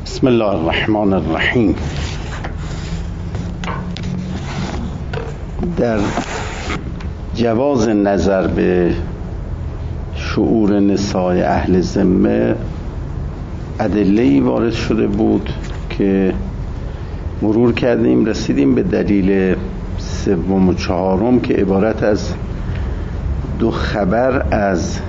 بسم الله الرحمن الرحیم. در جواز نظر به شعور نساء اهل ذمه ادله‌ای وارد شده بود که مرور کردیم، رسیدیم به دلیل سوم و چهارم که عبارت از دو خبر از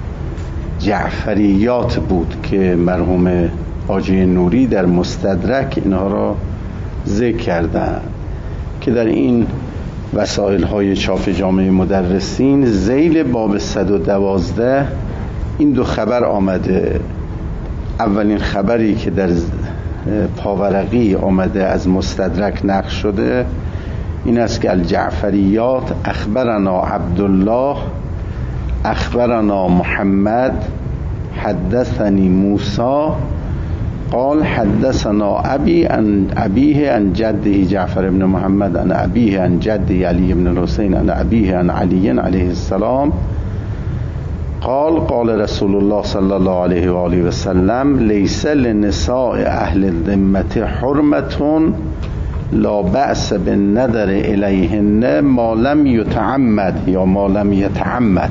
جعفریات بود که مرحوم حاجی نوری در مستدرک اینها را ذکر کردند که در این وسائل های چاپ جامعه مدرسین ذیل باب 112 این دو خبر آمده. اولین خبری که در پاورقی آمده از مستدرک نقل شده این است که الجعفریات اخبرنا عبدالله اخبرنا محمد حدثني موسى قال حدثنا ابي عن ابيه عن جده جعفر بن محمد عن ابيه عن جده علي بن الحسين عن ابيه عن علي عليه السلام قال قال رسول الله صلى الله عليه وآله وسلم ليس للنساء اهل الذمة حرمة لا بأس بالنظر إليهن ما لم يتعمد یا ما لم يتعمد.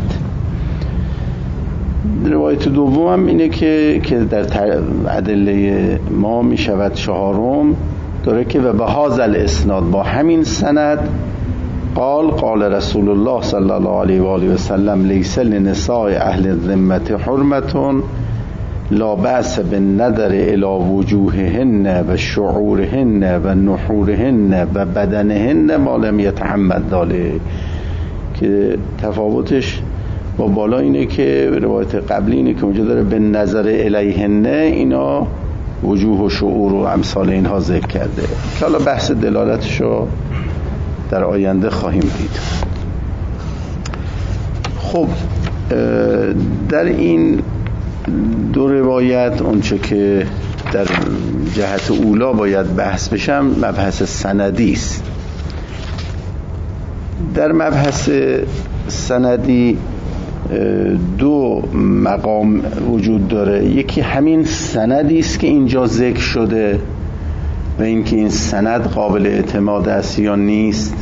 روایت دوم اینه که در ادله ما می شود چهارم داره که و به هذا الاسناد با همین سند قال قال رسول الله صلی الله علیه و آله و سلم لیس لنساء اهل الذمة حرمة لا بأس بالنظر الى وجوههن و شعورهن و نحورهن و بدنهن ما لم يتعمد ذلك، که تفاوتش با بالا اینه که روایت قبلی اینه که اونجا داره به نظر الیهن اینا وجوه و شعور و امثال اینها ذکر کرده که حالا بحث دلالتشو در آینده خواهیم دید. خب در این دو روایت اونچه که در جهت اولا باید بحث بشم مبحث سندی است. در مبحث سندی دو مقام وجود داره. یکی همین سندی است که اینجا ذکر شده و اینکه این سند قابل اعتماد است یا نیست،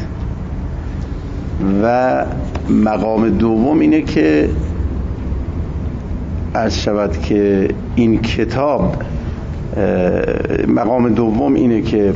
و مقام دوم اینه که عرض شود که این کتاب مقام دوم اینه که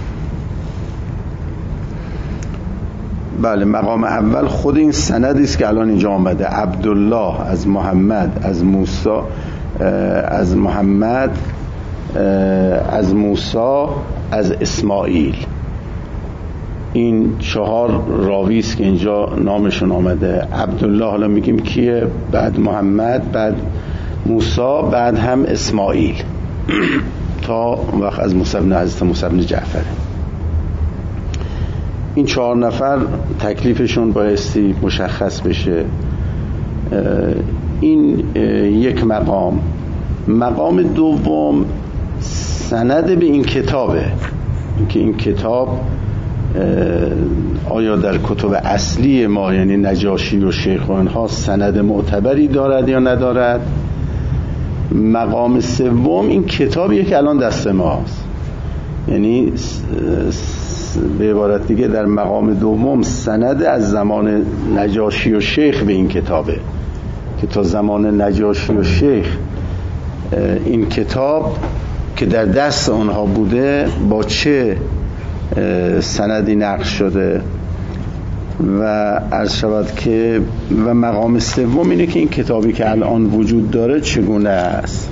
بله مقام اول خود این سندی است که الان اینجا آمده، عبدالله از محمد از موسی از محمد از موسی از اسماعیل، این چهار راوی است که اینجا نامشون آمده. عبدالله حالا میگیم کیه، بعد محمد، بعد موسی، بعد هم اسماعیل تا وقت از موسی بن حضرت موسی بن جعفر. این چهار نفر تکلیفشون بایستی مشخص بشه. این یک مقام. مقام دوم سند به این کتابه، که این کتاب آیا در کتب اصلی ما یعنی نجاشی و شیخ و اینها سند معتبری دارد یا ندارد. مقام سوم این کتابیه که الان دست ماست، یعنی به عبارت دیگه در مقام دوم سند از زمان نجاشی و شیخ به این کتابه که تا زمان نجاشی و شیخ این کتاب که در دست آنها بوده با چه سندی نقل شده. و عرض شود که و مقام سوم اینه که این کتابی که الان وجود داره چگونه است.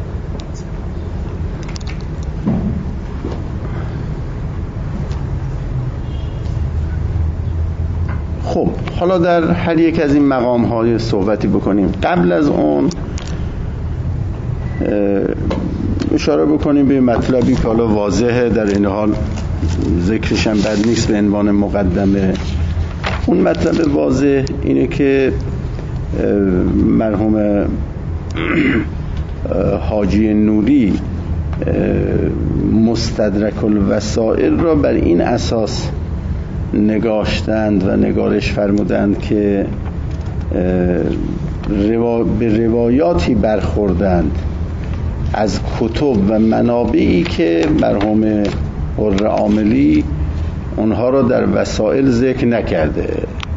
خب حالا در هر یک از این مقام های صحبتی بکنیم. قبل از اون اشاره بکنیم به مطلبی که حالا واضحه، در این حال ذکرش هم بد نیست به عنوان مقدمه. اون مطلب واضح اینه که مرحوم حاجی نوری مستدرک الوسائل را بر این اساس نگاشتند و نگارش فرمودند که به روایاتی برخوردند از کتب و منابعی که مرحوم قره عاملی اونها رو در وسائل ذکر نکرده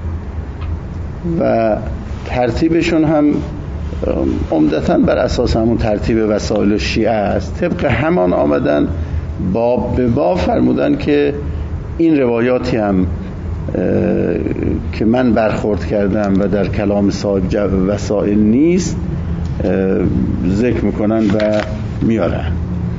و ترتیبشون هم عمدتاً بر اساس همون ترتیب وسائل شیعه است. طبق همان آمدن باب به باب فرمودن که این روایاتی هم که من برخورد کردم و در کلام صاحب وسائل نیست ذکر میکنن و میارن.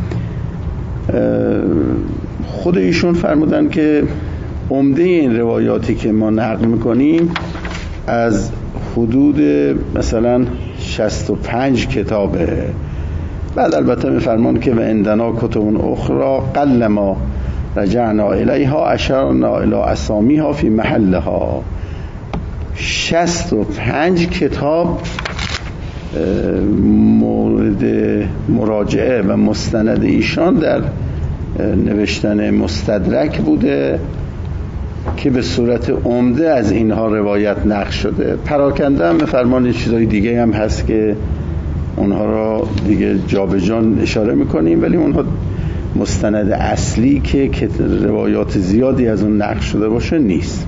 خود ایشون فرمودن که عمده این روایاتی که ما نقل میکنیم از حدود مثلا 65 کتابه. بعد البته میفرمان که و عندنا کتب اخرى قل ما رجعنا الیها اشرنا الی اسامیها فی محلها. 65 کتاب مورد مراجعه و مستند ایشان در نوشتن مستدرک بوده که به صورت عمده از اینها روایت نقل شده. پراکنده هم فرمان چیزای دیگه هم هست که اونها را دیگه جا به جا اشاره میکنیم، ولی اونها مستند اصلی که روایات زیادی از اون نقل شده باشه نیست.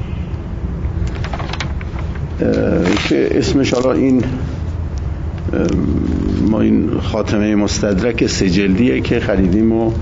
که اسمش حالا این ما این خاتمه مستدرک 3 جلدیه که خریدیم و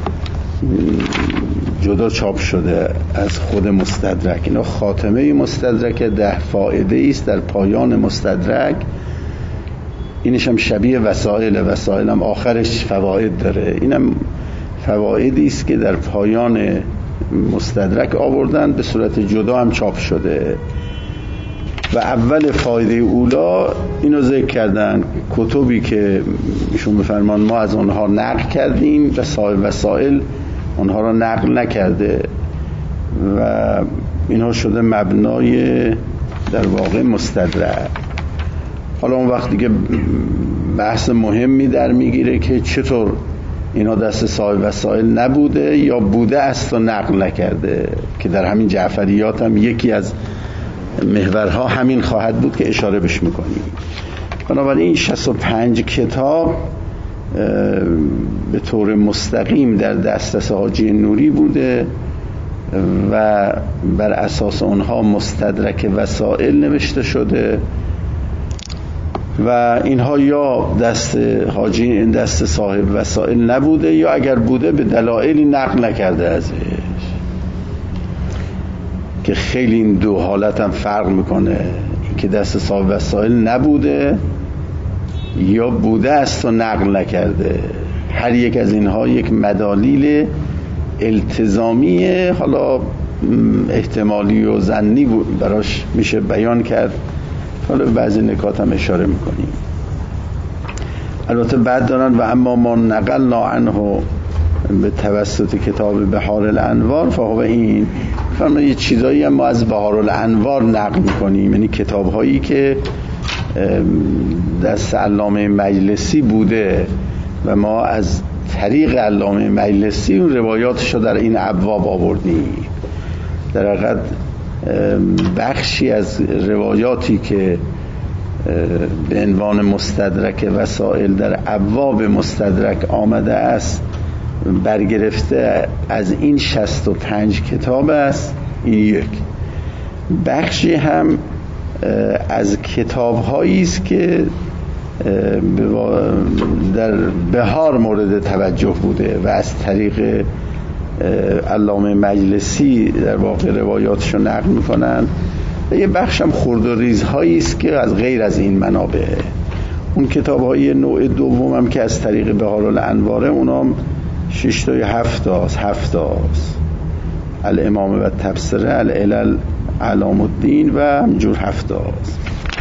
جدا چاپ شده از خود مستدرک. اینا خاتمه مستدرک 10 فائده است در پایان مستدرک. اینش هم شبیه وسائل هم آخرش فواید داره. اینم فوایدی است که در پایان مستدرک آوردن، به صورت جدا هم چاپ شده. و اول فایده اولا اینو ذکر کردن کتبی که ایشون بفرمان ما از اونها نقل کردیم و صاحب وسائل اونها را نقل نکرده و اینها شده مبنای در واقع مستدرک. حالا اون وقت دیگه بحث مهمی در میگیره که چطور اینا دست صاحب وسائل نبوده یا بوده است و نقل نکرده، که در همین جعفریات هم یکی از محورها همین خواهد بود که اشاره بش میکنیم. بنابراین 65 کتاب به طور مستقیم در دسترس حاجی نوری بوده و بر اساس اونها مستدرک وسائل نوشته شده و اینها یا دست حاجی دست صاحب وسائل نبوده یا اگر بوده به دلایلی نقل نکرده ازش، که خیلی این دو حالت هم فرق میکنه، این که دست صاحب وسائل نبوده یا بوده است و نقل نکرده. هر یک از اینها یک مدالیل التزامیه، حالا احتمالی و ظنی براش میشه بیان کرد، حالا بعضی نکات هم اشاره میکنیم. البته بعد دارن و اما ما نقلنا عنه به توسط کتاب بحار الانوار فهو این فرما یه چیزایی هم ما از بحار الانوار نقل میکنیم، یعنی کتاب هایی که دست علامه مجلسی بوده و ما از طریق علامه مجلسی اون روایاتشو در این ابواب آوردیم. در حقیقت بخشی از روایاتی که به عنوان مستدرک وسائل در ابواب مستدرک آمده است برگرفته از این 65 کتاب است. این یک بخشی هم از کتاب هایی است که در بحار مورد توجه بوده و از طریق علامه مجلسی در واقع روایاتشو نقل میکنن و یه بخش هم خرد و ریزهایی است که از غیر از این منابع. اون کتاب های نوع دوم هم که از طریق بحار الانواره اونام 6 تا 7 تاست الامام و تبصره العلل علام الدین و همجور 7 تاست.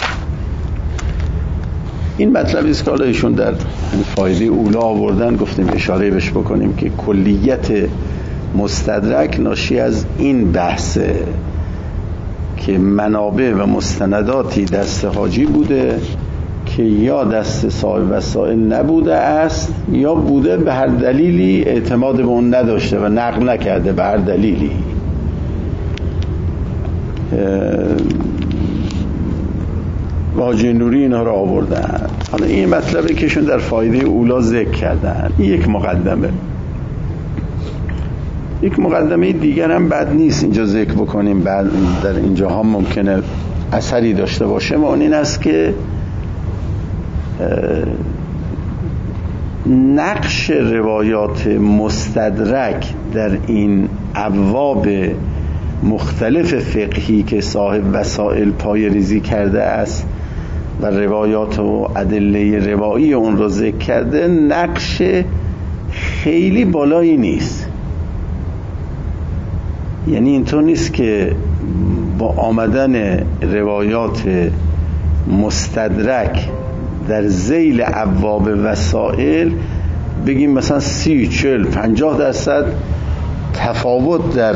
این مطلبی است که حالا ایشون در فایده اولا آوردن، گفتیم اشاره بهش بکنیم که کلیت مستدرک ناشی از این بحثه که منابع و مستنداتی دست حاجی بوده که یا دست صاحب وسائل نبوده است یا بوده به هر دلیلی اعتماد به اون نداشته و نقل نکرده به هر دلیلی. حاجی نوری اینا رو آوردن. حالا این مطلبی که شون در فایده اولا ذکر کردن، این یک مقدمه. یک مقدمه دیگر هم بد نیست اینجا ذکر بکنیم، بعد در اینجا هم ممکنه اثری داشته باشه، و اون این است که نقش روایات مستدرک در این ابواب مختلف فقهی که صاحب وسائل پای ریزی کرده است و روایات و ادله روایی اون رو ذکر کرده، نقش خیلی بالایی نیست. یعنی اینطور نیست که با آمدن روایات مستدرک در ذیل ابواب وسائل بگیم مثلا 30 40 50% تفاوت در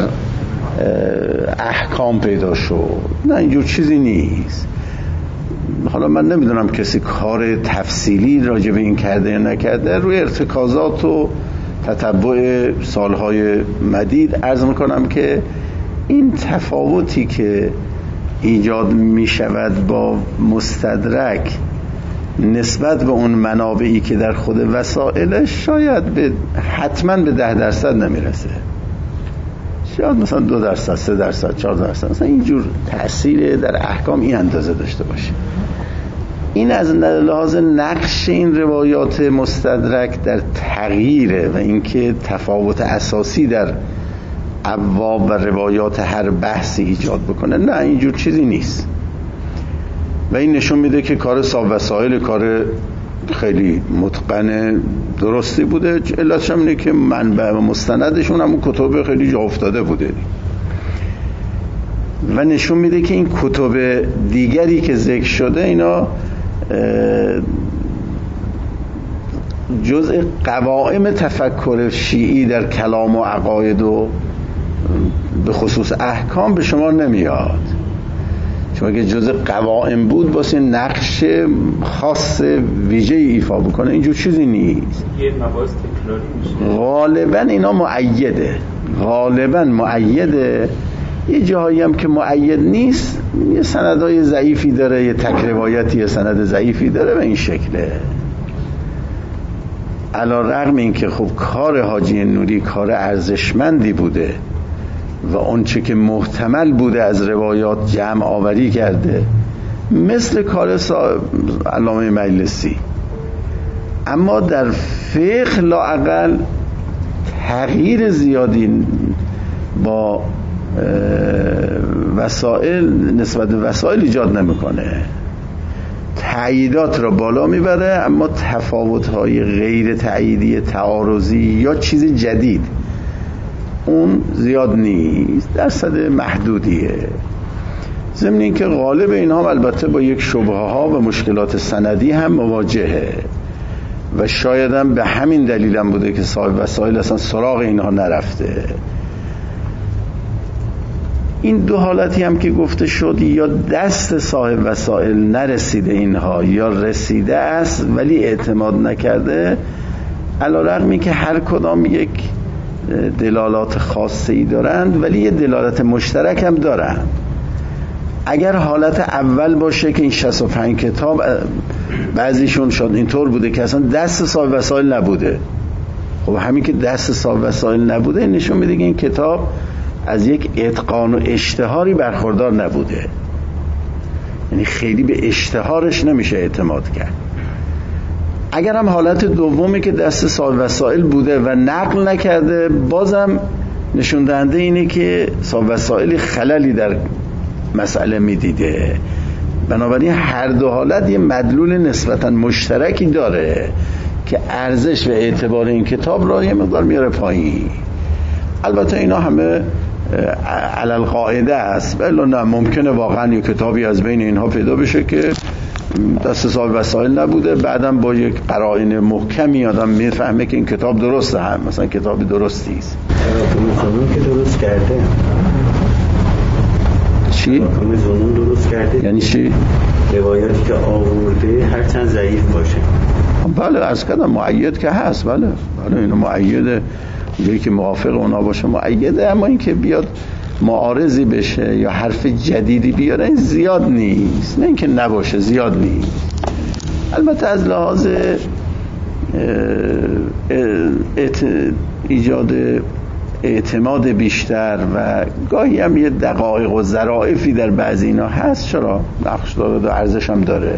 احکام پیدا شد. نه، اینجور چیزی نیست. حالا من نمیدونم کسی کار تفصیلی راجع به این کرده یا نکرده، روی ارتکازات و تتبع سالهای مدید عرض میکنم که این تفاوتی که ایجاد میشود با مستدرک نسبت به اون منابعی که در خود وسائلش شاید حتما به 10% نمیرسه، شاید مثلا 2%، 3%، 4%، مثلا اینجور تأثیر در احکام این اندازه داشته باشه. این از لحاظ نقش این روایات مستدرک در تغییره و اینکه تفاوت اساسی در ابواب و روایات هر بحثی ایجاد بکنه. نه، اینجور چیزی نیست. و این نشون میده که کار صاحب وسائل کار خیلی متقن درستی بوده. علتش هم اینه که منبع و مستندشون همون کتب خیلی جا افتاده بوده و نشون میده که این کتب دیگری که ذکر شده اینا جزء قوائم تفکر شیعی در کلام و عقاید و به خصوص احکام به شما نمیاد. چون اگه جزء قوائم بود واسه نقش خاص ویژه ایفا بکنه، اینجور چیزی نیست. یه مباحث تکراری میشه. غالبا اینا مؤیده. یه جاهایی هم که مؤید نیست، یه سندهای ضعیفی داره، یه تک روایتی یه سند ضعیفی داره و این شکله. علی رغم این که خب کار حاجی نوری کار ارزشمندی بوده و اون چه که محتمل بوده از روایات جمع آوری کرده، مثل کار علامه مجلسی، اما در فقه لااقل تغییر زیادی با وسائل نسبت به وسائل ایجاد نمیکنه. تأییدات را بالا میبره، اما تفاوت‌های غیر تأییدی تعارضی یا چیز جدید اون زیاد نیست، درصد محدودیه. ضمن این که غالب اینها البته با یک شبهه ها و مشکلات سندی هم مواجهه و شاید هم به همین دلیل هم بوده که صاحب وسائل اصلا سراغ اینها نرفته. این دو حالتی هم که گفته شد، یا دست صاحب وسائل نرسیده اینها، یا رسیده است ولی اعتماد نکرده، علی رغمی که هر کدام یک دلالات خاصی دارند ولی یه دلالت مشترک هم دارند. اگر حالت اول باشه که این 65 کتاب بعضیشون شد اینطور بوده که اصلا دست صاحب وسائل نبوده، خب همین که دست صاحب وسائل نبوده نشون میده که این کتاب از یک اتقان و اشتهاری برخوردار نبوده، یعنی خیلی به اشتهارش نمیشه اعتماد کرد. اگر هم حالت دومی که دست صاحب وسائل بوده و نقل نکرده، بازم نشون دهنده اینه که صاحب وسائل خللی در مسئله میدیده. بنابراین هر دو حالت یه مدلول نسبتاً مشترکی داره که ارزش و اعتبار این کتاب را یه مقدار میاره پایین. البته اینا همه علل قاعده است، ولی نه، ممکنه واقعا یک کتابی از بین اینها پیدا بشه که دست صاحب وسائل نبوده، بعدم با یک قرائن محکمی آدم میفهمه که این کتاب درسته، هم مثلا کتاب درستی است. قانون که درست کرده، چی؟ قانون درست کرده یعنی چی؟ روایتی که آورده هرچند ضعیف باشه. بله، از کدام مؤید که هست، بله اینو مؤیده، یکی که موافق اونا باشه مؤیده، اما این که بیاد معارضی بشه یا حرف جدیدی بیاره این زیاد نیست، نه اینکه نباشه، زیاد نیست. البته از لحاظ ایجاد اعتماد بیشتر و گاهی هم یه دقایق و ظرافی در بعضی اینا هست، چرا نقش داره و ارزش هم داره.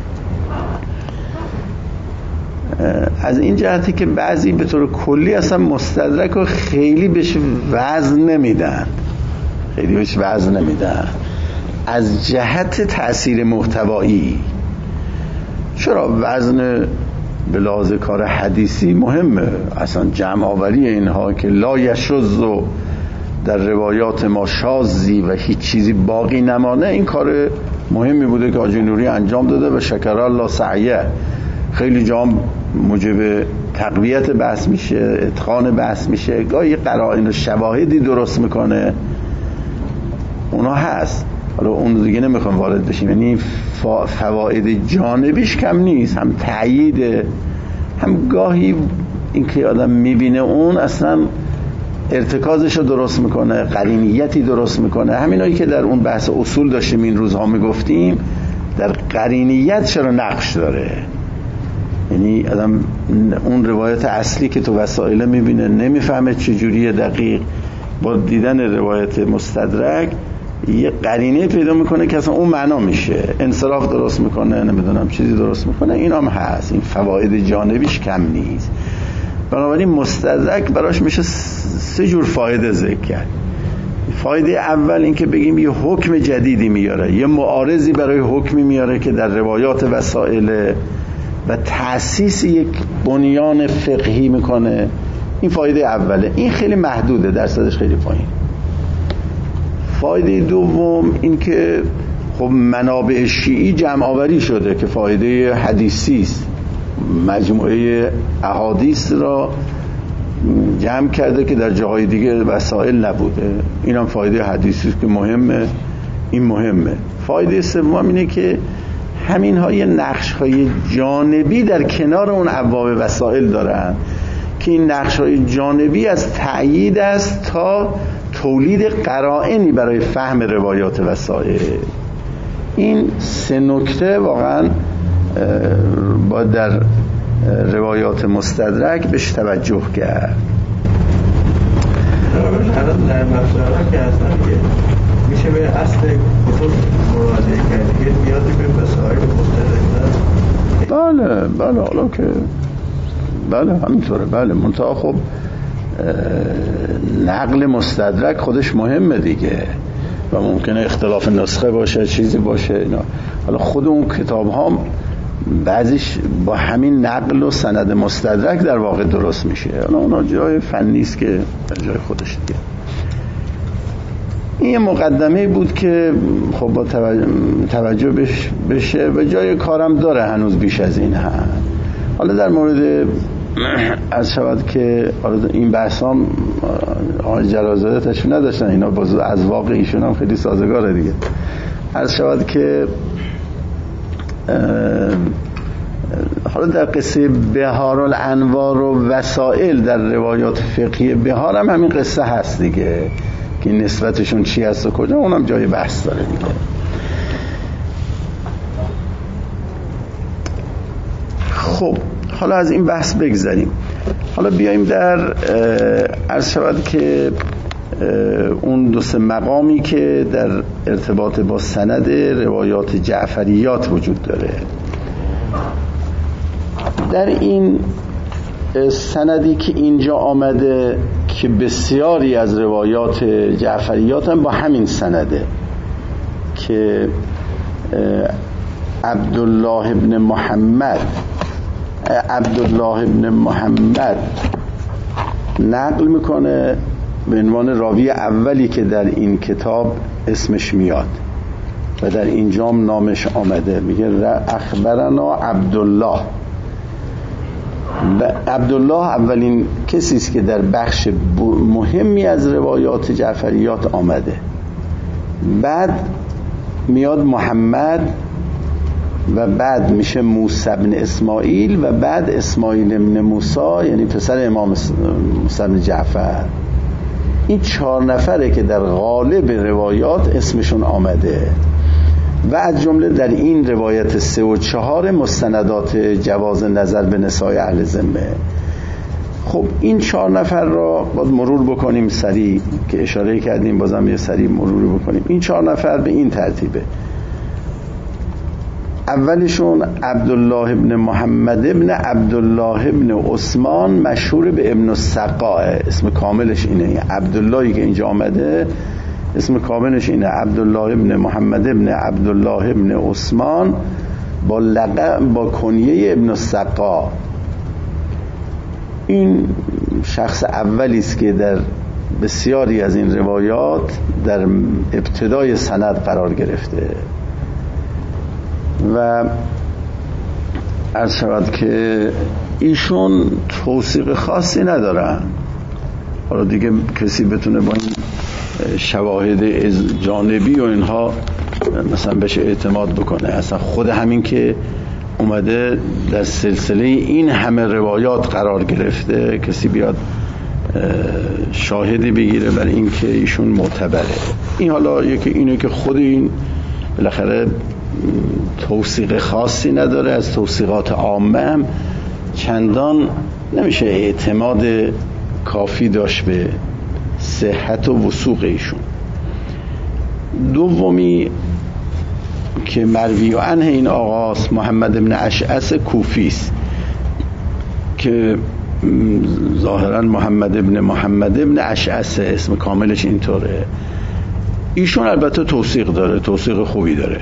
از این جهتی که بعضی به طور کلی اصلا مستدرک رو خیلی بهش وزن نمیدن، از جهت تأثیر محتوایی. چرا وزن به لحاظ کار حدیثی مهمه، اصلا جمع آوری اینها که لا یشذ و در روایات ما شاذی و هیچ چیزی باقی نمانه، این کار مهمی بوده که حاجی نوری انجام داده و شکر الله سعیه. خیلی جام موجب تقویت بحث میشه، اتقان بحث میشه، گاهی قرائن و شواهدی درست میکنه، اونا هست. حالا اون دیگه نمیخوام وارد بشیم. یعنی فواید جانبیش کم نیست، هم تأییده، هم گاهی این که آدم میبینه اون اصلا ارتکازش رو درست میکنه، قرینیتی درست میکنه. همینایی که در اون بحث اصول داشتیم این روزها میگفتیم، در قرینیت چرا نقش داره. یعنی آدم اون روایت اصلی که تو وسائل میبینه نمیفهمه چجوریه دقیق، با دیدن روایت مستدرک یه قرینه پیدا میکنه که اصلا اون معنا میشه، انصراف درست میکنه، نمیدونم چیزی درست میکنه. این هم هست، این فواید جانبیش کم نیست. بنابراین مستدرک براش میشه 3 جور فایده ذکر کرد. فایده اول این که بگیم یه حکم جدیدی میاره، یه معارضی برای حکمی میاره که در روایات وسائل و تأسیس یک بنیان فقهی میکنه. این فایده اوله، این خیلی محدوده، درصدش خیلی پایین. فایده دوم این که خب منابع شیعی جمع آوری شده که فایده حدیثی است، مجموعه احادیث را جمع کرده که در جاهای دیگه وسائل نبوده. این هم فایده حدیثی است که مهمه، این مهمه. فایده سوم اینه که همین های نقش های جانبی در کنار اون ابواب وسائل دارن که این نقش های جانبی از تأیید است تا تولید قرائنی برای فهم روایات وسائل. این 3 نکته واقعا باید در روایات مستدرک بهش توجه کرد. در مفسرها که هستن که میشه به اصل کتب مراجعه کرد که میادی به وسائل مستدرک. بله حالا که بله همینطوره. بله منتها خب نقل مستدرک خودش مهمه دیگه و ممکنه اختلاف نسخه باشه، چیزی باشه اینا. حالا خود اون کتاب ها بعضیش با همین نقل و سند مستدرک در واقع درست میشه. حالا اونا جای فنی است که در جای خودش دیگه. این یه مقدمه بود که خب با توجه بشه و جای کارم داره هنوز بیش از این هم. حالا در مورد از شود که این بحثام آقای جلالزاده تشریف نداشتن، اینا از واقع ایشون هم خیلی سازگاره دیگه. از شود که حالا در قصه بهار الانوار و وسائل در روایات فقهی بهار هم همین قصه هست دیگه که نسبتشون چی هست و کجا، اونم جای بحث داره دیگه. خب حالا از این بحث بگذاریم. حالا بیاییم در عرض شود که اون 2-3 مقامی که در ارتباط با سند روایات جعفریات وجود داره. در این سندی که اینجا آمده که بسیاری از روایات جعفریات هم با همین سنده که عبدالله ابن محمد نقل میکنه به عنوان راوی اولی که در این کتاب اسمش میاد و در اینجام نامش آمده. میگه اخبرنا عبدالله. عبدالله اولین کسی است که در بخش مهمی از روایات جعفریات آمده. بعد میاد محمد و بعد میشه موسی بن اسماعیل و بعد اسماعیل بن موسی، یعنی پسر امام موسی بن جعفر. این 4 نفره که در غالب روایات اسمشون آمده و از جمله در این روایت 3 و 4 مستندات جواز نظر به نساء اهل ذمه. خب این 4 نفر را باید مرور بکنیم سریع، که اشاره کردیم بازم یه سریع مرور بکنیم. این 4 نفر به این ترتیبه: اولشون عبدالله ابن محمد ابن عبدالله ابن عثمان، مشهور به ابن السقا، اسم کاملش اینه. عبداللهی که اینجا آمده اسم کاملش اینه، عبدالله ابن محمد ابن عبدالله ابن عثمان، با لقب با کنیه ابن السقا. این شخص اولی است که در بسیاری از این روایات در ابتدای سند قرار گرفته و عرض شود که ایشون توثیق خاصی ندارن. حالا دیگه کسی بتونه با این شواهد جانبی و اینها مثلا بهش اعتماد بکنه. اصلا خود همین که اومده در سلسله این همه روایات قرار گرفته، کسی بیاد شاهدی بگیره برای این که ایشون معتبره. این حالا یکی اینه که خود این بالاخره توثیق خاصی نداره، از توثیقات عامه هم چندان نمیشه اعتماد کافی داشت به صحت و وثوق ایشون. دومی که مروی عنه این آقاست محمد ابن اشعث کوفی است که ظاهرا محمد ابن اشعث اسم کاملش اینطوره. ایشون البته توثیق داره، توثیق خوبی داره.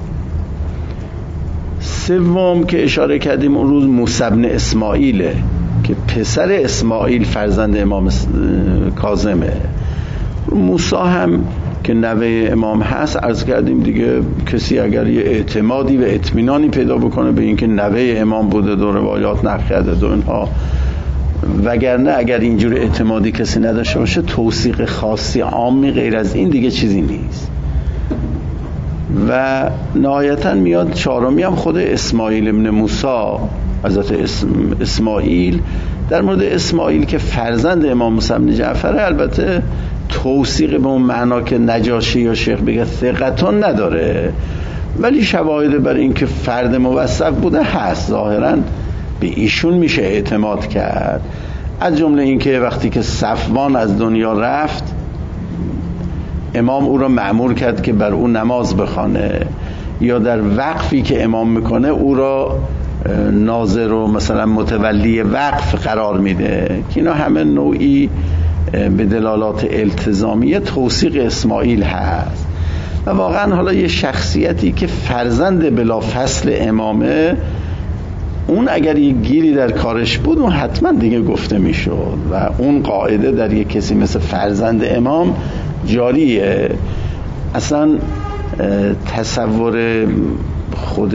سوم که اشاره کردیم اون روز موسی بن اسماعیله که پسر اسماعیل فرزند امام کاظمه. موسی هم که نوه امام هست، عرض کردیم دیگه کسی اگر یه اعتمادی و اطمینانی پیدا بکنه به اینکه نوه امام بوده، دو روایات نقل کرده دو اینها، وگرنه اگر اینجور اعتمادی کسی نداشته باشه توثیق خاصی عامی غیر از این دیگه چیزی نیست. و نهایتا میاد چهارمی هم خود اسماعیل ابن موسی، حضرت اسماعیل. در مورد اسماعیل که فرزند امام موسی بن جعفر، البته توثیق به اون معنا که نجاشی یا شیخ بگه ثقتون نداره، ولی شواهد بر این که فرد موثق بوده هست. ظاهرا به ایشون میشه اعتماد کرد، از جمله این که وقتی که صفوان از دنیا رفت امام او را مأمور کرد که بر او نماز بخوانه، یا در وقفی که امام میکنه او را ناظر و مثلا متولی وقف قرار میده، که اینا همه نوعی به دلالات التزامی توثیق اسماعیل هست. و واقعا حالا یه شخصیتی که فرزند بلا فصل امامه، اون اگر یه گیری در کارش بود اون حتما دیگه گفته میشد و اون قاعده در یه کسی مثل فرزند امام جاریه. اصلا تصور خود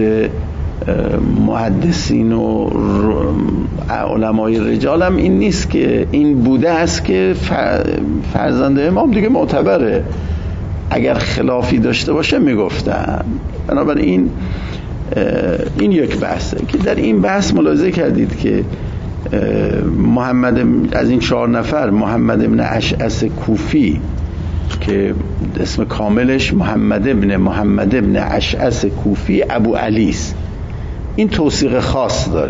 محدثین و علمای رجال هم این نیست که این بوده است که فرزند امام دیگه معتبره، اگر خلافی داشته باشه میگفتن. بنابراین این یک بحثه که در این بحث ملاحظه کردید که محمد از این 4 نفر محمد ابن اشعث کوفی که اسم کاملش محمد ابن اشعث کوفی ابو علی است، این توثیق خاص داره.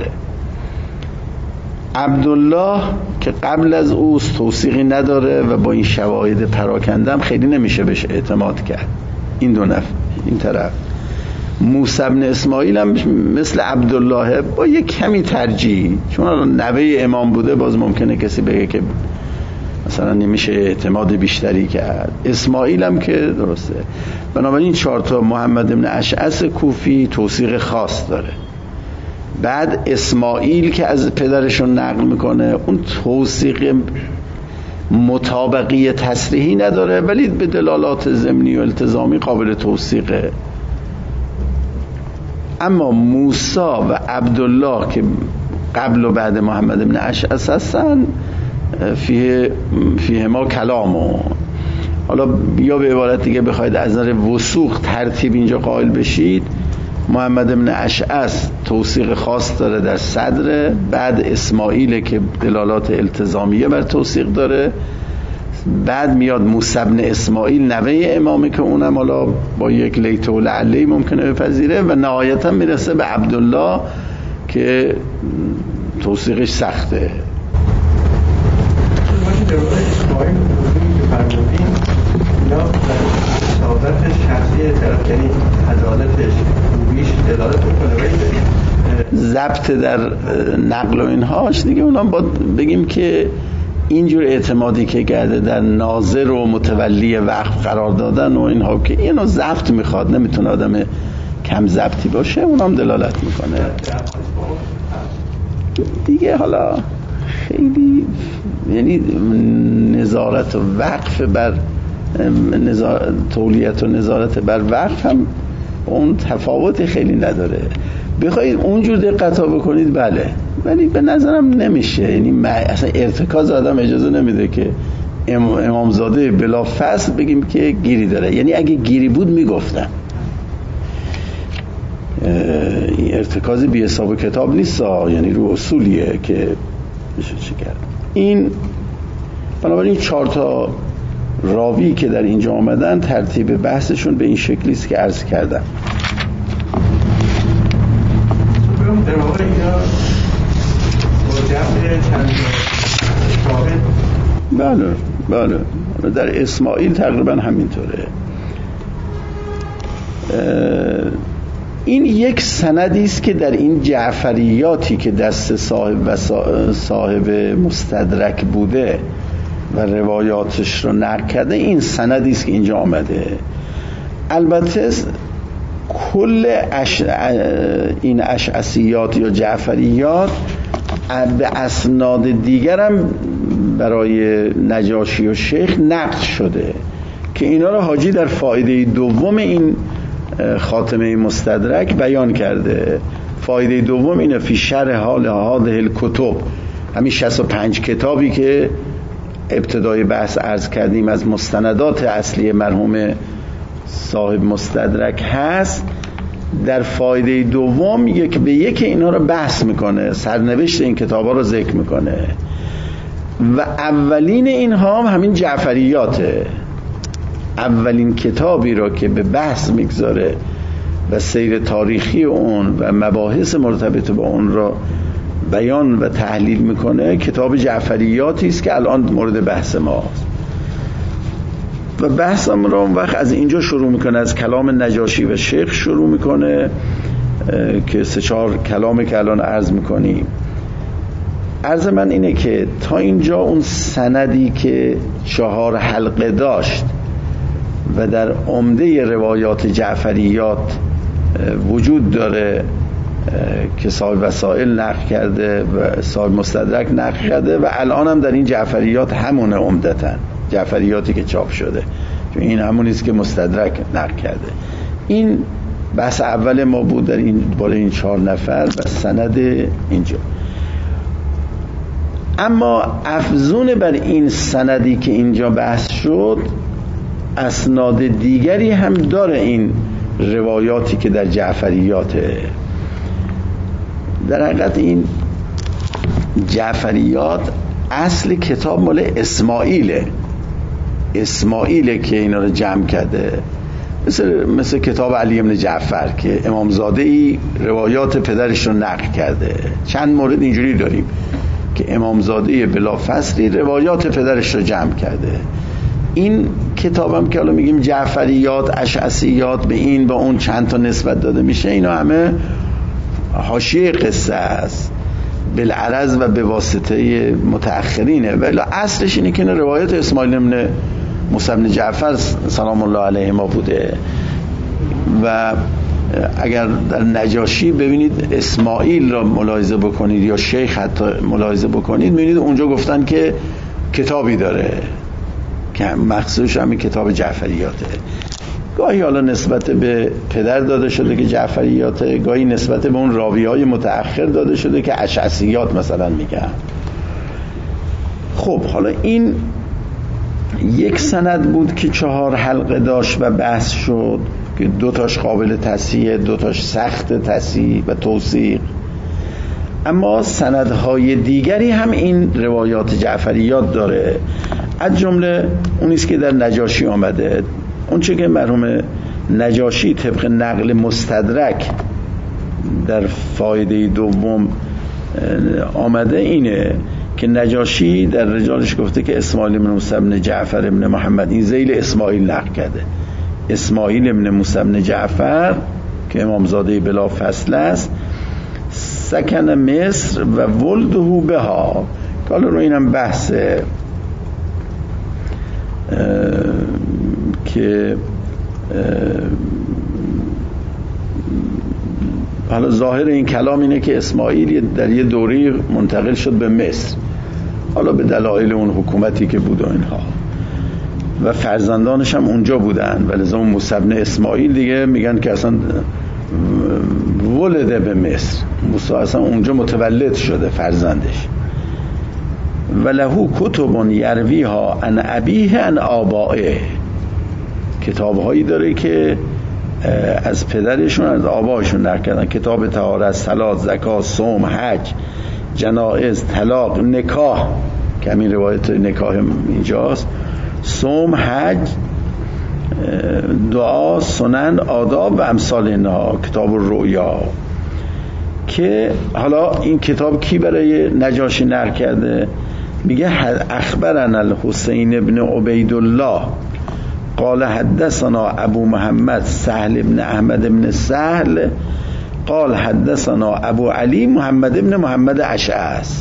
عبدالله که قبل از اوست توثیقی نداره و با این شواهد پراکنده هم خیلی نمیشه بهش اعتماد کرد. این دو نفر این طرف. موسی بن اسماعیل هم مثل عبدالله با یک کمی ترجیح، چون نوه امام بوده باز ممکنه کسی بگه که مثلا نمیشه اعتماد بیشتری کرد. اسماعیل هم که درسته. بنابراین 4 تا محمد ابن اشعث کوفی توثیق خاص داره. بعد اسماعیل که از پدرشون نقل میکنه اون توثیق مطابقی تصریحی نداره، ولی به دلالات ضمنی و التزامی قابل توثیقه. اما موسی و عبدالله که قبل و بعد محمد ابن اشعث هستن فیه ما کلامو. حالا یا به عبارت دیگه بخواید از نظر وثوق ترتیب اینجا قائل بشید، محمد ابن اشعث توثیق خاص داره در صدر، بعد اسماعیل که دلالات التزامیه بر توثیق داره، بعد میاد موسی بن اسماعیل نوه امامه که اونم حالا با یک لیت و لعلی ممکنه بپذیره و نهایتا میرسه به عبدالله که توثیقش سخته. سعادت شخصی طرف یعنی عدالتش خوبیش دلالت میکنه ضبط در نقل و اینهاش دیگه اونا با بگیم که اینجور اعتمادی که کرده در ناظر و متولی وقف قرار دادن و اینها که اینو ضبط میخواد، نمیتونه آدم کم ضبطی باشه، اونم دلالت میکنه دیگه. حالا خیلی یعنی نظارت و وقف بر تولیت و نظارت بر وقف هم اون تفاوتی خیلی نداره. بخواید اونجور دقت ها بکنید بله، ولی به نظرم نمیشه. یعنی اصلا ارتکاز آدم اجازه نمیده که امامزاده بلا فصل بگیم که گیری داره. یعنی اگه گیری بود میگفتن. این ارتکاز بی حساب کتاب نیست، یعنی رو اصولیه که بشه چی کرد. این بنابراین 4 تا راوی که در اینجا آمدن ترتیب بحثشون به این شکلی است که عرض کردم. در واقع اینا با جمع چند شاهد بله در اسماعیل تقریبا همینطوره. این یک سندی است که در این جعفریاتی که دست صاحب مستدرک بوده و روایاتش رو نقل کرده، این سندی است که اینجا آمده. البته کل این اشعثیات یا جعفریات به اسناد دیگرم برای نجاشی و شیخ نقل شده که اینا رو حاجی در فایده دوم این خاتمه مستدرک بیان کرده. فایده دوم اینه فی شرح حال هذه الکتب، همین 65 کتابی که ابتدای بحث عرض کردیم از مستندات اصلی مرحوم صاحب مستدرک هست. در فایده دوم یک به یک اینا رو بحث میکنه، سرنوشت این کتابا رو ذکر میکنه و اولین اینها هم همین جعفریاته. اولین کتابی رو که به بحث میگذاره و سیر تاریخی اون و مباحث مرتبط با اون رو بیان و تحلیل میکنه کتاب جعفریاتی است که الان مورد بحث ماست. و بحثم رو اون وقت از اینجا شروع میکنه، از کلام نجاشی و شیخ شروع میکنه که 3-4 کلامی که الان عرض میکنیم. عرض من اینه که تا اینجا اون سندی که 4 حلقه داشت و در عمده روایات جعفریات وجود داره که صاحب وسائل نقل کرده و صاحب مستدرک نقل کرده و الان هم در این جعفریات همونه عمدتاً جعفریاتی که چاپ شده، چون این همونیست که مستدرک نقل کرده. این بحث اول ما بود در این بالای این 4 نفر و سند اینجا. اما افزون بر این سندی که اینجا بحث شد، اسناد دیگری هم داره این روایاتی که در جعفریاته. در حقیقت این جعفریات اصل کتاب مال اسماعیله که اینا رو جمع کرده، مثل کتاب علی بن جعفر که امامزاده ای روایات پدرش رو نقل کرده. چند مورد اینجوری داریم که امامزاده بلافصلی روایات پدرش رو جمع کرده. این کتابم که حالا میگیم جعفریات، اشعثیات، به این با اون چند تا نسبت داده میشه، اینا همه حاشیه قصه است بالعرض و به واسطه متأخرینه، ولی اصلش اینه که این روایت اسماعیل بن موسی بن جعفر سلام الله علیه ما بوده. و اگر در نجاشی ببینید اسماعیل را ملاحظه بکنید یا شیخ حتی ملاحظه بکنید، میبینید اونجا گفتن که کتابی داره که مخصوصش همین کتاب جعفریاته. گاهی حالا نسبت به پدر داده شده که جعفریاته، گاهی نسبت به اون راویهای متأخر داده شده که اشعثیات مثلا میگن. خب حالا این یک سند بود که 4 حلقه داشت و بحث شد که 2 تاش قابل تصحیح، 2 تاش سخت تصحیح و توثیق. اما سندهای دیگری هم این روایات جعفریات داره. از جمله اونیست که در نجاشی آمده. اون چه که مرحوم نجاشی طبق نقل مستدرک در فایده دوم آمده اینه که نجاشی در رجالش گفته که اسماعیل بن موسی بن جعفر بن محمد، این ذیل اسماعیل نقل کرده، اسماعیل بن موسی بن جعفر که امامزاده بلا فصل است، سکن مصر و ولده بها. حالا رو اینم بحثه که حالا ظاهر این کلام اینه که اسماعیل در یه دوری منتقل شد به مصر، حالا به دلایل اون حکومتی که بود و اینها، و فرزندانش هم اونجا بودن، ولی از اون موسی بن اسماعیل دیگه میگن که اصلا ولده به مصر، موسی اصلا اونجا متولد شده فرزندش. و لهو کتب یرویها عن ابیه عن آبائه، کتابهایی داره که از پدرشون از آبایشون نقل کردن، کتاب طهارت، صلات، زکات، صوم، حج، جنائز، طلاق، نکاح که همین روایت نکاح اینجاست، صوم، حج، دعا، سنن، آداب و امثال اینها، کتاب الرؤیا. که حالا این کتاب کی برای نجاشی نقل کرده؟ میگه اخبرنا الحسین بن عبیدالله قال حدثنا ابو محمد سهل بن احمد بن سهل قال حدثنا ابو علی محمد بن محمد اشعث.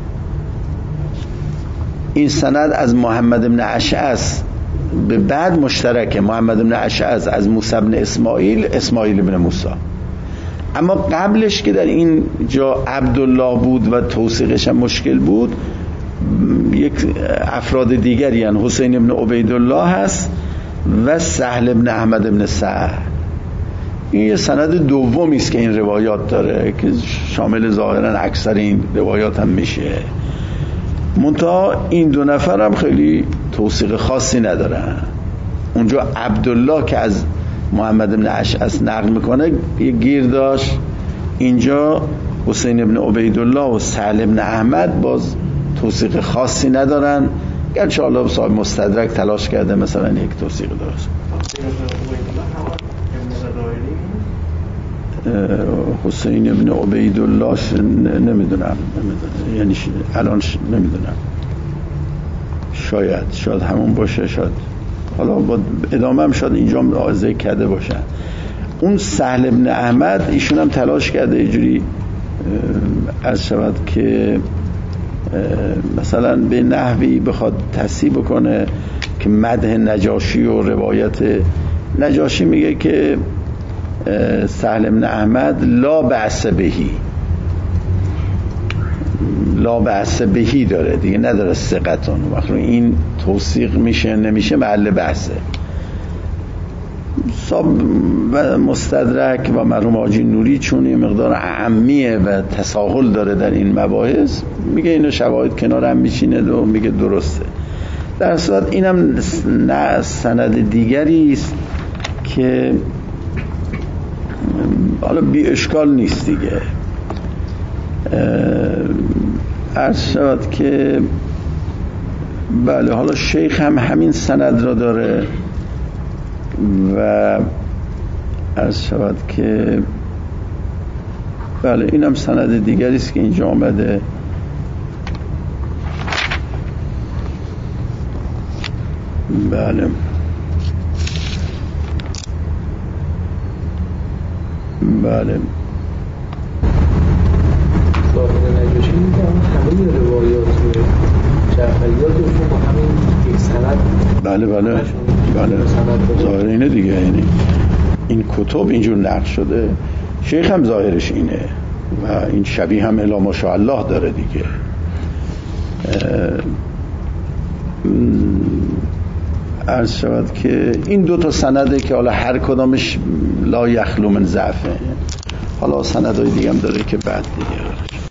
این سند از محمد بن اشعث به بعد مشترکه، محمد بن اشعث از موسی بن اسماعیل، اسماعیل بن موسی. اما قبلش که در این جا عبدالله بود و توثیقش هم مشکل بود، یک افراد دیگری هستند، حسین بن عبیدالله هست و سهل بن احمد بن سهل. این یه سند دومی است که این روایات داره که شامل ظاهرا اکثر این روایات هم میشه. منتها این دو نفر هم خیلی توثیق خاصی ندارن. اونجا عبدالله که از محمد بن اشعث نقل میکنه یه گیر داشت، اینجا حسین بن عبیدالله و سهل بن احمد باز توثیق خاصی ندارن، گرچه حالا صاحب مستدرک تلاش کرده مثلا یک توثیق درست. حسین بن عبیدالله نمیدونم یعنی الان نمیدونم، شاید همون باشه، شاید حالا با ادامه هم شاید اینجا ذکر کرده باشن. اون سهل بن احمد ایشون هم تلاش کرده یه جوری از شود که مثلا به نحوی بخواد تصحیح بکنه که مدح نجاشی و روایت نجاشی میگه که سهل بن احمد لا بأس بهی، لا بأس بهی داره دیگه، نداره ثقتون. وقتی این توثیق میشه نمیشه محل بحثه. و مستدرک و مرحوم حاجی نوری چون یه مقدار اهمیه و تساهل داره در این مباحث، میگه اینو شواهد کنار هم میچینه و میگه درسته. در صورت اینم سند دیگری است که حالا بی اشکال نیست دیگه. عرض شود که بله، حالا شیخ هم همین سند را داره و عرض شود که بله اینم سند دیگری است که اینجا آمده. بله بله ظاهر نجاشی میگم همه روایات جعفریاتشون با همین یک سند. بله ظاهر اینه دیگه، یعنی این کتب اینجور نقل شده. شیخ هم ظاهرش اینه و این شبیه هم الا ماشاءالله داره دیگه. عرض شود که این دو تا سنده که حالا هر کدامش لا یخلو من ضعفه، حالا سندهای دیگه هم داره که بعد دیگه